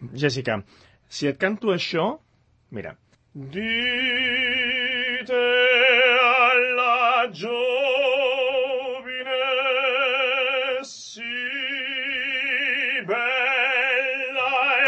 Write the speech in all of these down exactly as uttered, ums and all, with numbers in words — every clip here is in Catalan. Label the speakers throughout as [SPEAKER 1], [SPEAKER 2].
[SPEAKER 1] Jessica, si et canto això, mira. Dite alla giovine si bella e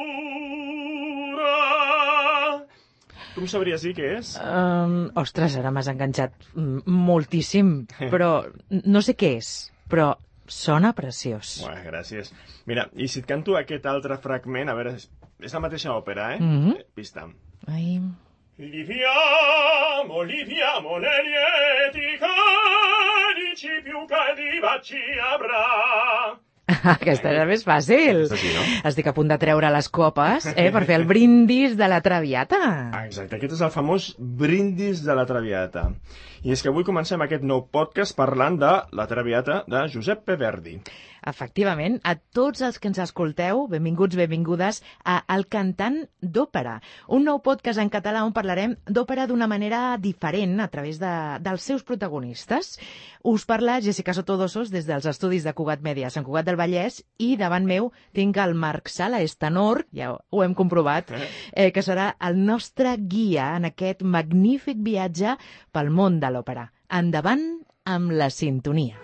[SPEAKER 1] pura. Tu em sabries dir què és?
[SPEAKER 2] Um, ostres, ara m'has enganxat moltíssim, però no sé què és, però sona preciós.
[SPEAKER 1] Ué, gràcies. Mira, i si et canto aquest altre fragment, a veure, és la mateixa òpera, eh?
[SPEAKER 2] Mm-hmm.
[SPEAKER 1] Pista.
[SPEAKER 2] Ai...
[SPEAKER 1] Liviamo, liviamo le lieti calici, più caldi baci avrà.
[SPEAKER 2] Aquesta era més fàcil.
[SPEAKER 1] Aquesta sí, no?
[SPEAKER 2] Estic a punt de treure les copes eh, per fer el brindis de la Traviata.
[SPEAKER 1] Ah, exacte, aquest és el famós brindis de la Traviata. I és que avui comencem aquest nou podcast parlant de la Traviata de Giuseppe Verdi.
[SPEAKER 2] Efectivament, a tots els que ens escolteu, benvinguts, benvingudes a El Cantant d'Òpera, un nou podcast en català on parlarem d'òpera d'una manera diferent a través de, dels seus protagonistes. Us parla Jessica Sotodosos des dels estudis de Cugat Mèdia, Sant Cugat del Vallès, i davant meu tinc el Marc Sala, és tenor, ja ho hem comprovat, eh, que serà el nostre guia en aquest magnífic viatge pel món de l'òpera. Endavant amb la sintonia.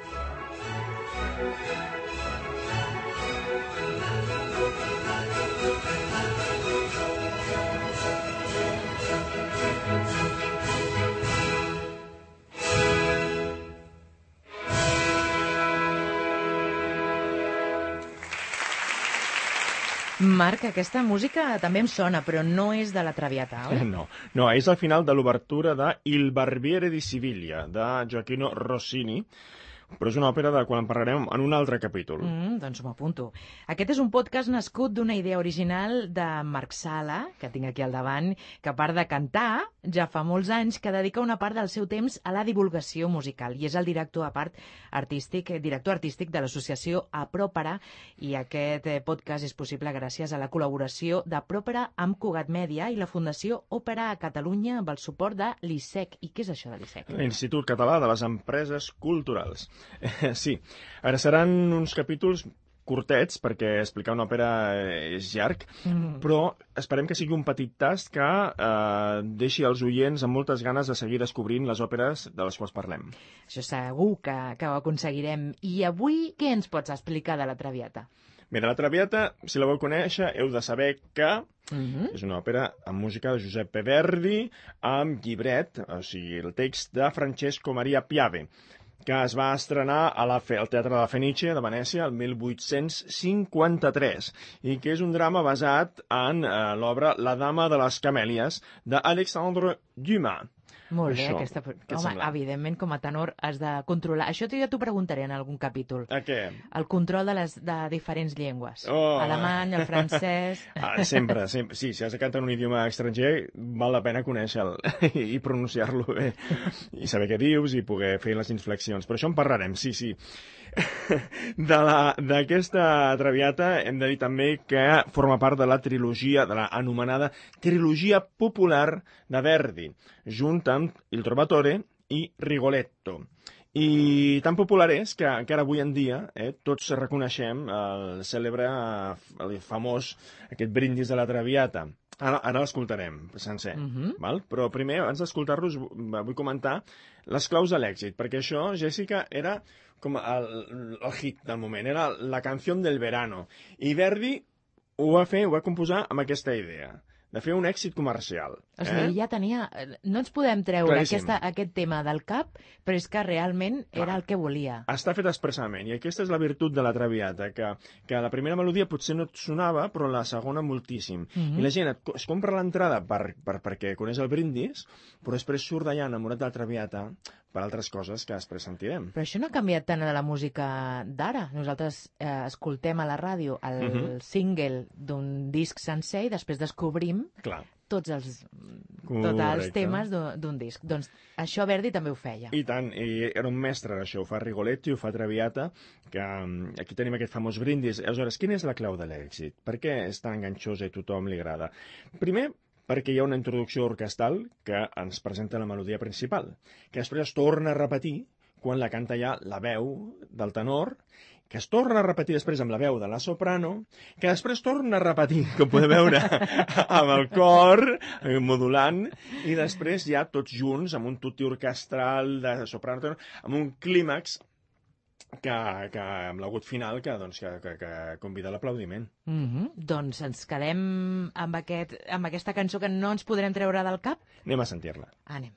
[SPEAKER 2] Marc, aquesta música també em sona, però no és de la Traviata, oi?
[SPEAKER 1] No, no, és al final de l'obertura de Il Barbiere di Siviglia, de Gioacchino Rossini, però és una òpera de la qual en parlarem en un altre capítol.
[SPEAKER 2] Mm, doncs m'ho apunto. Aquest és un podcast nascut d'una idea original de Marc Sala, que tinc aquí al davant, que a part de cantar, ja fa molts anys que dedica una part del seu temps a la divulgació musical i és el director, a part, artístic, director artístic de l'associació Apròpera, i aquest podcast és possible gràcies a la col·laboració de Pròpera amb Cugat Mèdia i la Fundació Òpera a Catalunya amb el suport de l'I S E C. I què és això de l'I S E C?
[SPEAKER 1] L'Institut Català de les Empreses Culturals. Eh, sí, ara seran uns capítols curtets, perquè explicar una òpera és llarg, mm. però esperem que sigui un petit tast que eh, deixi els oients amb moltes ganes de seguir descobrint les òperes de les quals parlem.
[SPEAKER 2] Això segur que, que ho aconseguirem. I avui què ens pots explicar de la Traviata?
[SPEAKER 1] Mira, la Traviata, si la vau conèixer, heu de saber que
[SPEAKER 2] mm-hmm. és
[SPEAKER 1] una òpera amb música de Giuseppe Verdi, amb llibret, o sigui, el text de Francesco Maria Piave, que es va estrenar a la Fe, al Teatre de la Fenice de Venècia el mil vuit-cents cinquanta-tres i que és un drama basat en eh, l'obra La dama de les camèlies d'Alexandre Dumas.
[SPEAKER 2] Molt bé,
[SPEAKER 1] Això,
[SPEAKER 2] aquesta... Home, evidentment, com a tenor has de controlar... Això ja t'ho preguntaré en algun capítol.
[SPEAKER 1] A què?
[SPEAKER 2] El control de les de diferents llengües.
[SPEAKER 1] Oh.
[SPEAKER 2] Alemany, el francès...
[SPEAKER 1] Ah, sempre, sempre. Sí, si has de cantar en un idioma estranger, val la pena conèixer-lo i pronunciar-lo bé. I saber què dius i poder fer les inflexions. Per això en parlarem, sí, sí. D'aquesta Traviata hem de dir també que forma part de la trilogia, de la anomenada trilogia popular de Verdi, junt amb Il Trovatore i Rigoletto. I tan popular és que encara avui en dia eh, tots reconeixem el cèlebre, el famós, aquest brindis de la Traviata. Ara, ara l'escoltarem sencer,
[SPEAKER 2] mm-hmm.
[SPEAKER 1] val? Però primer, abans d'escoltar-los, vull comentar les claus de l'èxit, perquè això, Jessica, era com el, el hit del moment, era la canció del verano. I Verdi ho va fer, ho va composar amb aquesta idea, de fer un èxit comercial.
[SPEAKER 2] O sigui, eh? ja tenia... No ens podem treure aquesta, aquest tema del cap, però és que realment era Clar. el que volia.
[SPEAKER 1] Està fet expressament, i aquesta és la virtut de la Traviata, que, que la primera melodia potser no et sonava, però la segona moltíssim. Mm-hmm. I la gent et, es compra l'entrada per, per, perquè coneix el brindis, però després surt d'allà enamorat de la Traviata per altres coses que després sentirem.
[SPEAKER 2] Però això no ha canviat tant de la música d'ara. Nosaltres eh, escoltem a la ràdio el mm-hmm. single d'un disc sencer i després descobrim
[SPEAKER 1] Clar.
[SPEAKER 2] tots els, tots els temes d'un disc. Doncs això Verdi també ho feia.
[SPEAKER 1] I tant, i era un mestre d'això, ho fa Rigoletto i ho fa Traviata, que aquí tenim aquest famós brindis. Aleshores, quina és la clau de l'èxit? Per què és tan enganxosa i tothom li agrada? Primer, perquè hi ha una introducció orquestral que ens presenta la melodia principal, que després es torna a repetir quan la canta ja la veu del tenor, que es torna a repetir després amb la veu de la soprano, que després torna a repetir, com podeu veure, amb el cor, eh, modulant, i després ja tots junts, amb un tutti orquestral de soprano, amb un clímax que, que amb l'agut final que, doncs, que, que, que convida a l'aplaudiment.
[SPEAKER 2] Mm -hmm. Doncs ens quedem amb, aquest, amb aquesta cançó que no ens podrem treure del cap?
[SPEAKER 1] Anem a sentir-la.
[SPEAKER 2] Anem.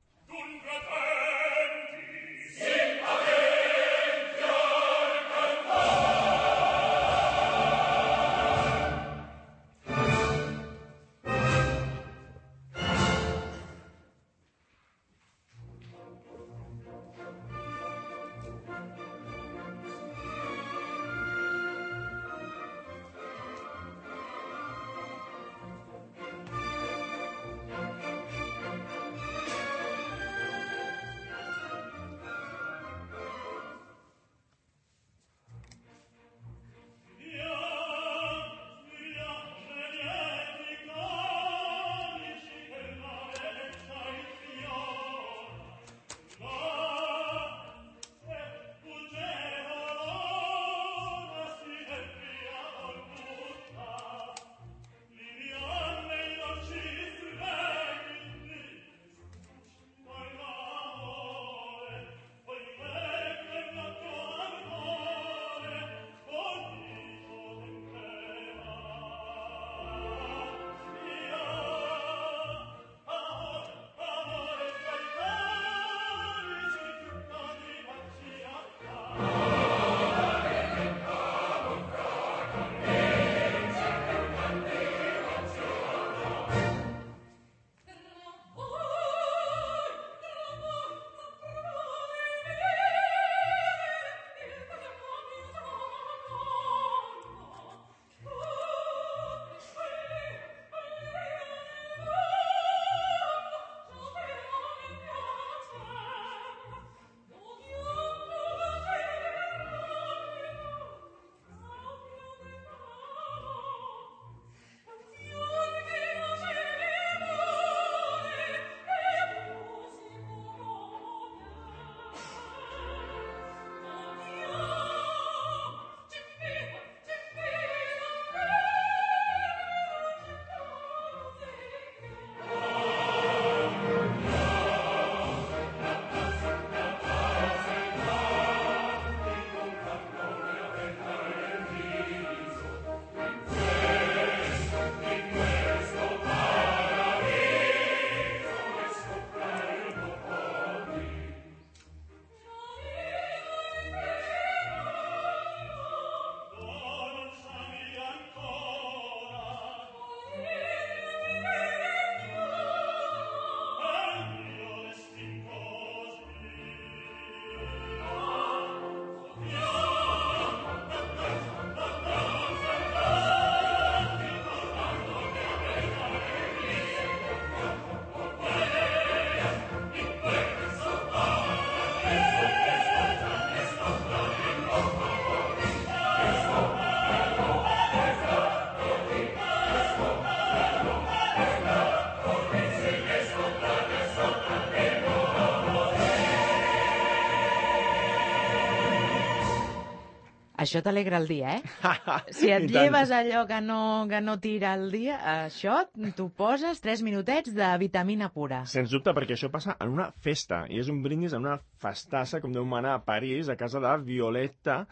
[SPEAKER 2] Això t'alegra el dia, eh? Si et lleves allò que no, que no tira el dia, això t'ho poses tres minutets de vitamina pura.
[SPEAKER 1] Sens dubte, perquè això passa en una festa, i és un brindis en una festassa, com deu manar a París, a casa de Violetta,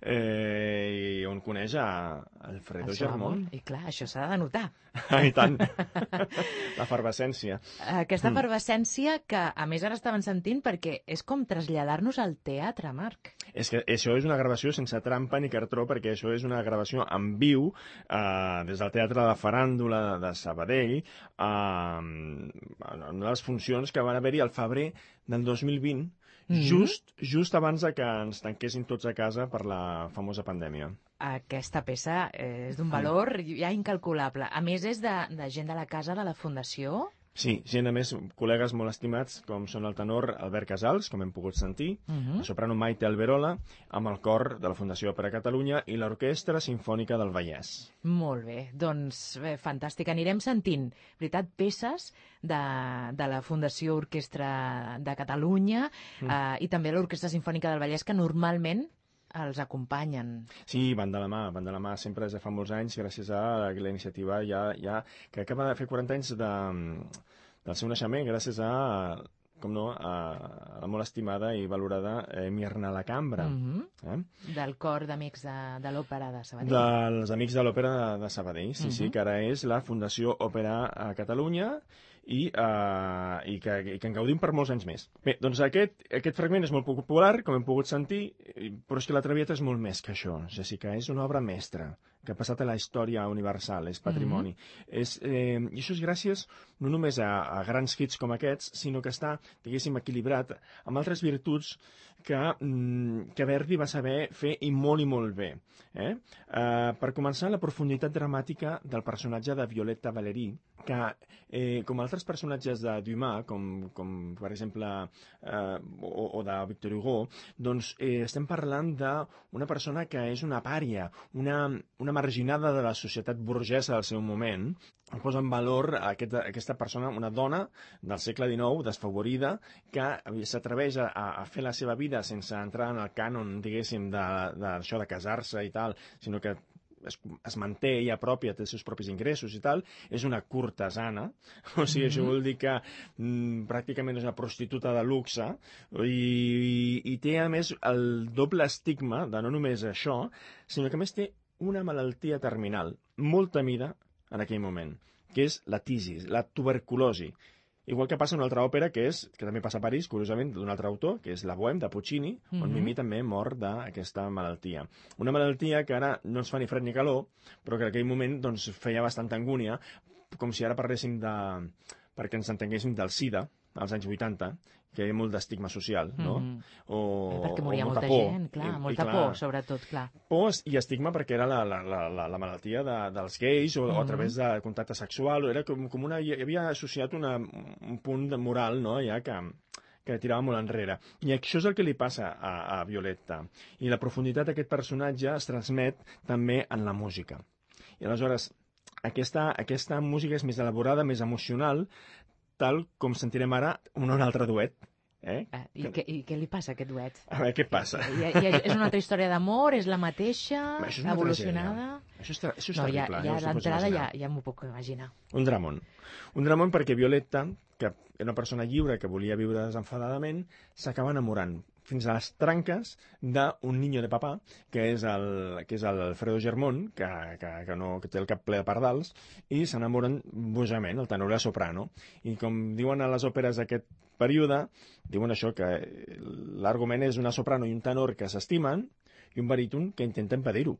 [SPEAKER 1] eh, on coneix a Alfredo Germont.
[SPEAKER 2] I clar, això s'ha de notar.
[SPEAKER 1] I tant. L'efervescència.
[SPEAKER 2] Aquesta efervescència que, a més, ara estaven sentint perquè és com traslladar-nos al teatre, Marc.
[SPEAKER 1] És que això és una gravació sense trampa ni cartró, perquè això és una gravació en viu eh, des del Teatre de la Faràndula de Sabadell, eh, en una de les funcions que van haver-hi al febrer del dos mil vint, mm-hmm. just, just abans de que ens tanquessin tots a casa per la famosa pandèmia.
[SPEAKER 2] Aquesta peça és d'un valor ja incalculable. A més, és de, de gent de la casa de la Fundació.
[SPEAKER 1] Sí, gent, a més, col·legues molt estimats, com són el tenor Albert Casals, com hem pogut sentir, uh-huh. la soprano Maite Alberola, amb el cor de la Fundació Òpera Catalunya i l'Orquestra Simfònica del Vallès. Molt
[SPEAKER 2] bé, doncs bé, fantàstic. Anirem sentint, veritat, peces de, de la Fundació Orquestra de Catalunya uh-huh. eh, i també l'Orquestra Simfònica del Vallès, que normalment els acompanyen.
[SPEAKER 1] Sí, van de la mà, van de la mà sempre des de fa molts anys, gràcies a la iniciativa ja, ja, que acaba de fer quaranta anys de, del seu naixement, gràcies a, com no, a la molt estimada i valorada eh, Mirna La Cambra.
[SPEAKER 2] Mm-hmm.
[SPEAKER 1] eh?
[SPEAKER 2] Del cor d'amics de, de l'Òpera de Sabadell.
[SPEAKER 1] Dels Amics de l'Òpera de, de Sabadell, sí, mm-hmm. sí, que ara és la Fundació Òpera a Catalunya i, uh, i, que, i que en gaudim per molts anys més. Bé, doncs aquest, aquest fragment és molt popular, com hem pogut sentir, però és que la Traviata és molt més que això, Jessica, és una obra mestra que ha passat a la història universal, és patrimoni. Mm-hmm. és, eh, I això és gràcies no només a, a grans hits com aquests, sinó que està, diguéssim, equilibrat amb altres virtuts que, mm, que Verdi va saber fer i molt i molt bé. Eh? Uh, per començar, la profunditat dramàtica del personatge de Violetta Valéry, que, eh, com altres personatges de Dumas, com, com per exemple, eh, o, o de Victor Hugo, doncs eh, estem parlant d'una persona que és una pària, una, una marginada de la societat burgesa del seu moment. Posa en valor aquesta, aquesta persona, una dona del segle dinou, desfavorida, que s'atreveix a, a fer la seva vida sense entrar en el cànon, diguéssim, d'això de, de, de casar-se i tal, sinó que es, es manté ella pròpia, té els seus propis ingressos i tal, és una cortesana, o sigui, mm-hmm. això vol dir que mm, pràcticament és una prostituta de luxe, i, i, i té a més el doble estigma de no només això, sinó que a més té una malaltia terminal, molt temida en aquell moment, que és la tisis, la tuberculosi. Igual que passa una altra òpera, que és que també passa a París, curiosament, d'un altre autor, que és La Bohème, de Puccini, mm-hmm. on Mimí també mor d'aquesta malaltia. Una malaltia que ara no ens fa ni fred ni calor, però que en aquell moment doncs, feia bastanta angúnia, com si ara parléssim de... perquè ens entenguéssim del SIDA, als anys vuitanta, que hi ha molt d'estigma social, no?
[SPEAKER 2] Mm-hmm.
[SPEAKER 1] O,
[SPEAKER 2] perquè moria
[SPEAKER 1] o molta,
[SPEAKER 2] molta
[SPEAKER 1] por.
[SPEAKER 2] gent, clar,
[SPEAKER 1] I,
[SPEAKER 2] molta
[SPEAKER 1] i, clar,
[SPEAKER 2] por, sobretot, clar.
[SPEAKER 1] Por i estigma perquè era la, la, la, la malaltia de, dels gais o, mm-hmm. o a través de contacte sexual, o era com, com una... hi havia associat una, un punt de moral, no?, ja que que tirava molt enrere. I això és el que li passa a, a Violetta. I la profunditat d'aquest personatge es transmet també en la música. I aleshores, aquesta, aquesta música és més elaborada, més emocional, tal com sentirem ara un, un altre duet. Eh?
[SPEAKER 2] Ah, i, que, I què li passa a aquest duet?
[SPEAKER 1] A veure, què passa?
[SPEAKER 2] I, i, és una altra història d'amor? És la mateixa?
[SPEAKER 1] És una
[SPEAKER 2] evolucionada?
[SPEAKER 1] Això, és, això
[SPEAKER 2] no,
[SPEAKER 1] està
[SPEAKER 2] ja,
[SPEAKER 1] clar.
[SPEAKER 2] Ja,
[SPEAKER 1] ja
[SPEAKER 2] d'entrada ja, ja m'ho puc imaginar.
[SPEAKER 1] Un dramón. Un dramón perquè Violetta, que era una persona lliure que volia viure desenfadadament, s'acaba enamorant fins a les tranques d'un niño de papà, que és el, que és el Alfredo Germón, que, que, que, no, que té el cap ple de pardals, i s'enamoren bojament, el tenor i la soprano. I com diuen a les òperes d'aquest període, diuen això, que l'argument és una soprano i un tenor que s'estimen, i un baríton que intenta impedir-ho.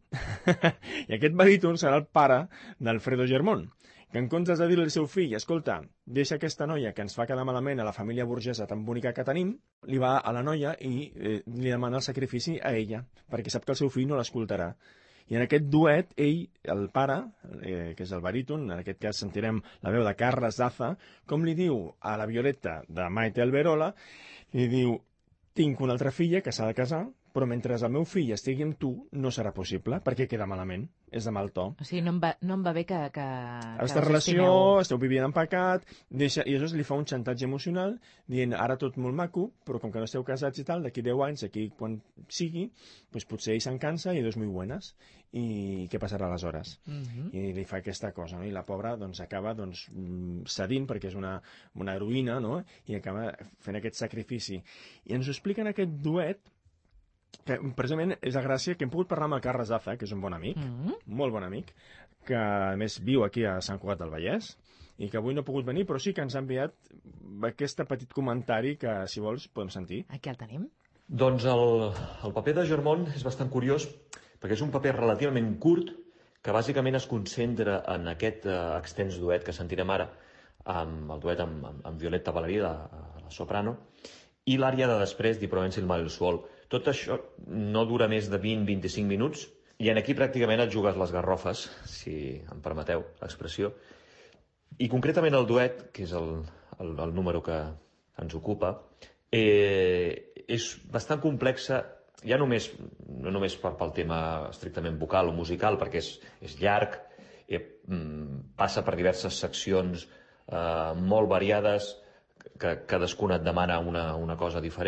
[SPEAKER 1] I aquest baríton serà el pare d'Alfredo Germón, que en comptes de dir-li al seu fill, escolta, deixa aquesta noia que ens fa quedar malament a la família burgesa tan bonica que tenim, li va a la noia i eh, li demana el sacrifici a ella, perquè sap que el seu fill no l'escoltarà. I en aquest duet, ell, el pare, eh, que és el baríton, en aquest cas sentirem la veu de Carles Daza, com li diu a la Violetta de Maite Alberola, li diu, tinc una altra filla que s'ha de casar, però mentre el meu fill estigui amb tu no serà possible, perquè queda malament, és de mal to.
[SPEAKER 2] O sigui, no em va, no em va bé que, que,
[SPEAKER 1] Aquesta
[SPEAKER 2] que
[SPEAKER 1] relació, esteu vivint en pecat, deixa, i llavors li fa un xantatge emocional, dient, ara tot molt maco, però com que no esteu casats i tal, d'aquí deu anys, aquí quan sigui, doncs potser ell se'n cansa i dos muy buenas. I què passarà aleshores?
[SPEAKER 2] Mm-hmm.
[SPEAKER 1] I li fa aquesta cosa, no? I la pobra doncs, acaba doncs, cedint, perquè és una, una heroïna, no? I acaba fent aquest sacrifici. I ens ho explica en aquest duet, que precisament és la gràcia que hem pogut parlar amb el Carles Daza, que és un bon amic, mm-hmm. molt bon amic, que a més viu aquí a Sant Cugat del Vallès, i que avui no ha pogut venir, però sí que ens ha enviat aquest petit comentari que, si vols, podem sentir.
[SPEAKER 2] Aquí el tenim.
[SPEAKER 3] Doncs el, el paper de Germont és bastant curiós, perquè és un paper relativament curt, que bàsicament es concentra en aquest uh, extens duet que sentirem ara, amb el duet amb, amb, amb Violetta Valéry, la, la soprano, i l'àrea de després, Di Provenza il mare il suol. Tot això no dura més de vint a vint-i-cinc minuts, i en aquí pràcticament et jugues les garrofes, si em permeteu l'expressió. I concretament el duet, que és el, el, el número que ens ocupa, eh, és bastant complexa, ja només, no només per, pel tema estrictament vocal o musical, perquè és, és llarg, eh, passa per diverses seccions eh, molt variades, que cadascuna et demana una, una cosa diferent,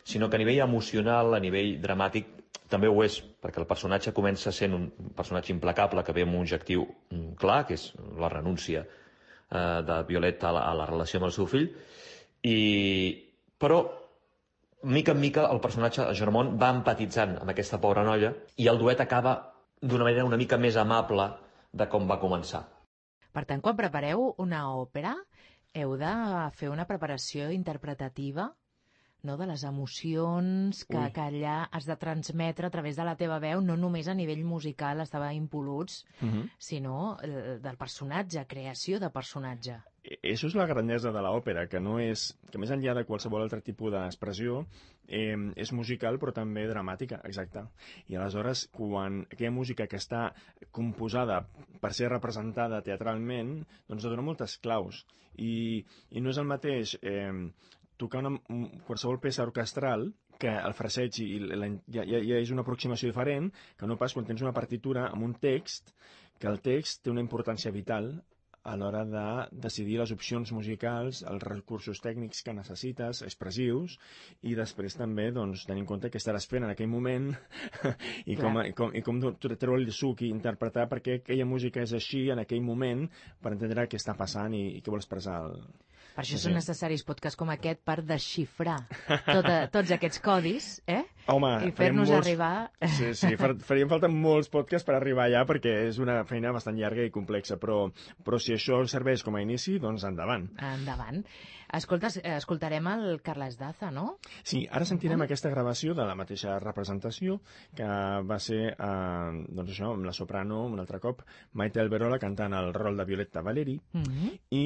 [SPEAKER 3] sinó que a nivell emocional, a nivell dramàtic, també ho és, perquè el personatge comença sent un personatge implacable que ve amb un objectiu clar, que és la renúncia eh, de Violetta a la, a la relació amb el seu fill, i... però mica en mica el personatge, el Germont, va empatitzant amb aquesta pobra noia i el duet acaba d'una manera una mica més amable de com va començar.
[SPEAKER 2] Per tant, quan prepareu una òpera, heu de fer una preparació interpretativa, no?, de les emocions que, que allà has de transmetre a través de la teva veu, no només a nivell musical, estava impoluts, uh-huh. sinó eh, del personatge, creació de personatge.
[SPEAKER 1] Això és la grandesa de l'òpera, que no és, que més enllà de qualsevol altre tipus d'expressió, eh, és musical però també dramàtica, exacte. I aleshores, quan aquella música que està composada per ser representada teatralment, doncs dona moltes claus. I, i no és el mateix eh, tocar una, qualsevol peça orquestral, que el fraseig i la, ja, ja, ja és una aproximació diferent, que no pas quan tens una partitura amb un text, que el text té una importància vital a l'hora de decidir les opcions musicals, els recursos tècnics que necessites, expressius, i després també doncs, tenir en compte què estaràs fent en aquell moment i com, i com, i com treure el suc i interpretar perquè aquella música és així en aquell moment per entendre què està passant i, i què vol expressar el...
[SPEAKER 2] Per això sí. Són necessaris podcasts com aquest per desxifrar tota, tots aquests codis, eh?
[SPEAKER 1] Home,
[SPEAKER 2] i fer-nos
[SPEAKER 1] molts...
[SPEAKER 2] arribar...
[SPEAKER 1] Sí, sí, faríem falta molts podcasts per arribar allà perquè és una feina bastant llarga i complexa, però, però si això serveix com a inici, doncs endavant.
[SPEAKER 2] Endavant. Escolta, escoltarem el Carles Daza, no?
[SPEAKER 1] Sí, ara sentirem uh-huh. aquesta gravació de la mateixa representació que va ser, eh, doncs això, amb la soprano, un altre cop, Maite Alberola cantant el rol de Violetta Valeri uh-huh. i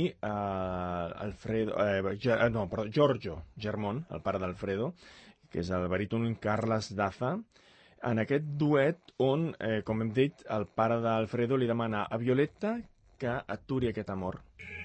[SPEAKER 1] eh, Alfredo, eh, no, perdó, Giorgio Germont, el pare d'Alfredo, que és el baríton Carles Daza, en aquest duet on, eh, com hem dit, el pare d'Alfredo li demana a Violetta que aturi aquest amor.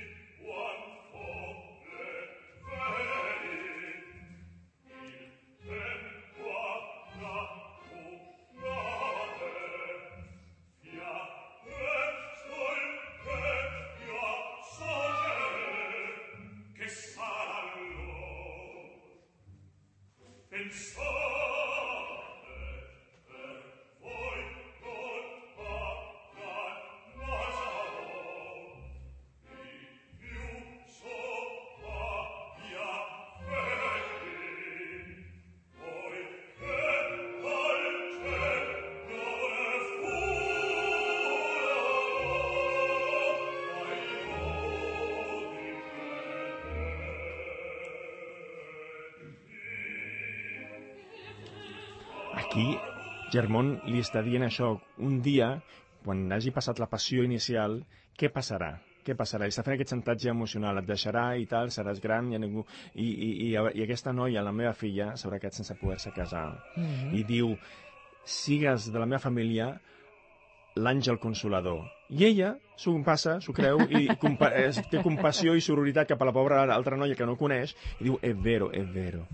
[SPEAKER 1] Aquí, Germont li està dient això, un dia, quan hagi passat la passió inicial, què passarà? Què passarà? Li està fent aquest xantatge emocional, et deixarà i tal, seràs gran, i, ningú... I, i, i, i aquesta noia, la meva filla, s'haurà quedat sense poder-se casar. Mm-hmm. I diu, sigues de la meva família l'àngel consolador. I ella s'ho passa, s'ho creu, i compa té compassió i sororitat cap a la pobra altra noia que no coneix, i diu, è vero, è vero.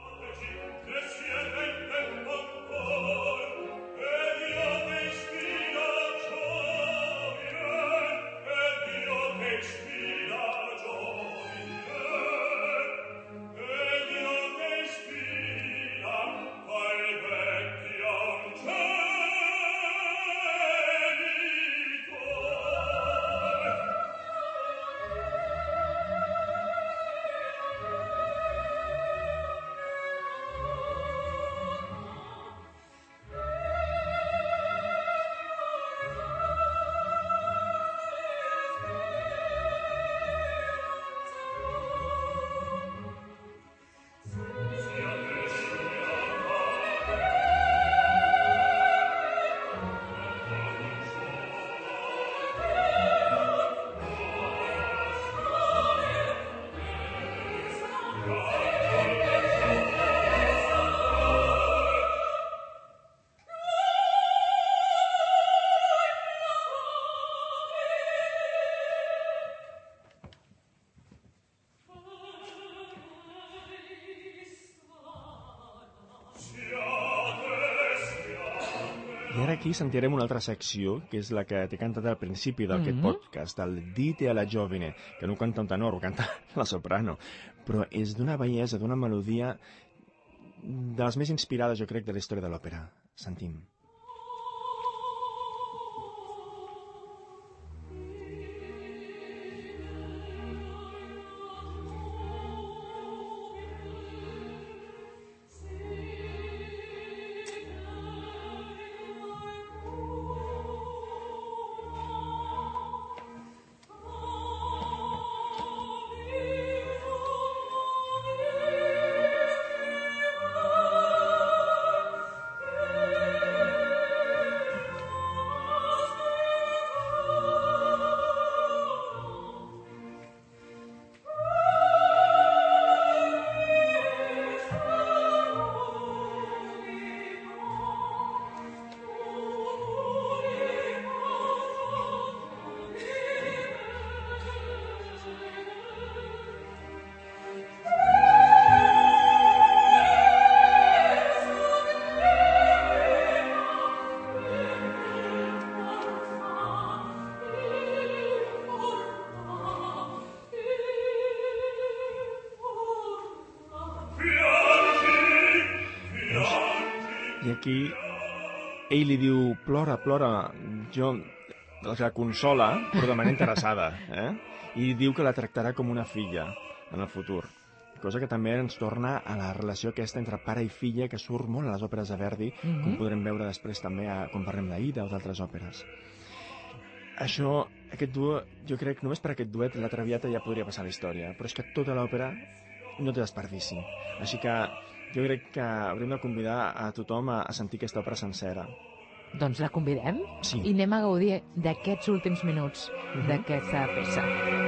[SPEAKER 1] I ara aquí sentirem una altra secció, que és la que t'he cantat al principi d'aquest mm-hmm. podcast, el Dite alla giovine, que no ho canta un tenor, ho canta la soprano, però és d'una bellesa, d'una melodia de les més inspirades, jo crec, de la història de l'òpera. Sentim. I aquí ell li diu, plora, plora, jo la consola, però de manera interessada, eh? I diu que la tractarà com una filla en el futur. Cosa que també ens torna a la relació aquesta entre pare i filla, que surt molt a les òperes de Verdi, mm-hmm. com podrem veure després també a, quan parlem d'Aida o d'altres òperes. Això, aquest duo, jo crec, només per aquest duet, la Traviata ja podria passar a la història, però és que tota l'òpera no té desperdici. Així que jo crec que hauríem de convidar a tothom a, a sentir aquesta òpera sencera.
[SPEAKER 2] Doncs la convidem
[SPEAKER 1] sí.
[SPEAKER 2] I anem a gaudir d'aquests últims minuts mm-hmm. d'aquesta peça.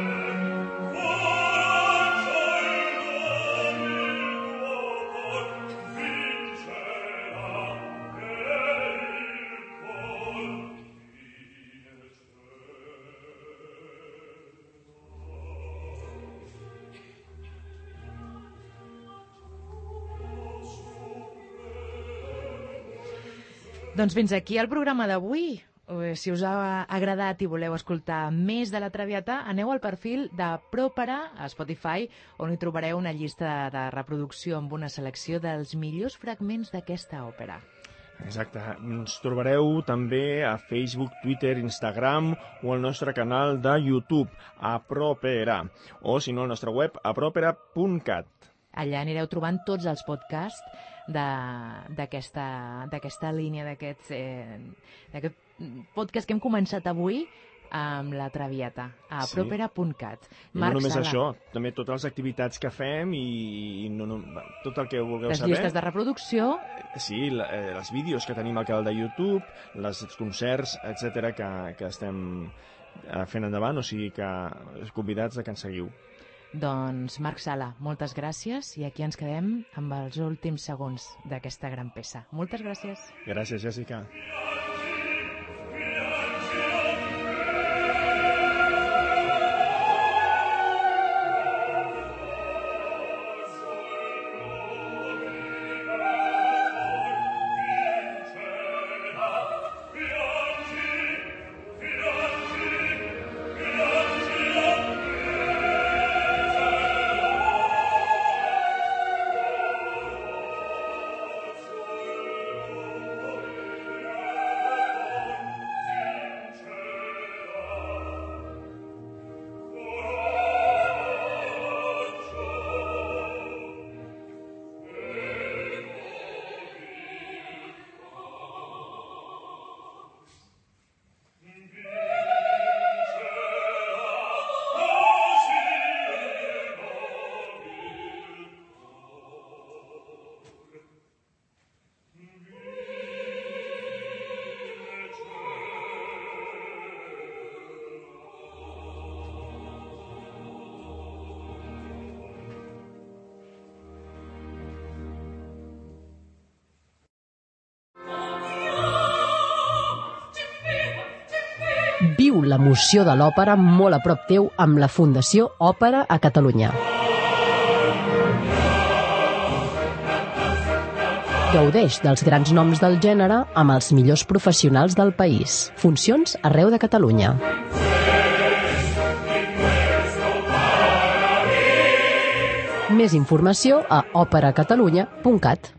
[SPEAKER 2] Doncs fins aquí el programa d'avui. Si us ha agradat i voleu escoltar més de la Traviata, aneu al perfil de Pròpera a Spotify, on hi trobareu una llista de reproducció amb una selecció dels millors fragments d'aquesta òpera.
[SPEAKER 1] Exacte. Ens trobareu també a Facebook, Twitter, Instagram o al nostre canal de YouTube, a Pròpera, o si no al nostre web, a propera punt cat.
[SPEAKER 2] Allà anireu trobant tots els podcasts d'aquesta línia, d'aquest eh, podcast que hem començat avui amb la Traviata, a sí. propera punt cat.
[SPEAKER 1] I no només Sala. Això, també totes les activitats que fem i, i no, no, tot el que vulgueu
[SPEAKER 2] les
[SPEAKER 1] saber.
[SPEAKER 2] Les llistes de reproducció.
[SPEAKER 1] Sí, la, eh, els vídeos que tenim al canal de YouTube, les concerts, etcètera, que, que estem fent endavant, o sigui que convidats a que ens seguiu.
[SPEAKER 2] Doncs, Marc Sala, moltes gràcies i aquí ens quedem amb els últims segons d'aquesta gran peça. Moltes gràcies.
[SPEAKER 1] Gràcies, Jessica.
[SPEAKER 4] Viu l'emoció de l'òpera molt a prop teu amb la Fundació Òpera a Catalunya. Gaudeix dels grans noms del gènere amb els millors professionals del país. Funcions arreu de Catalunya. Més informació a òpera catalunya punt cat.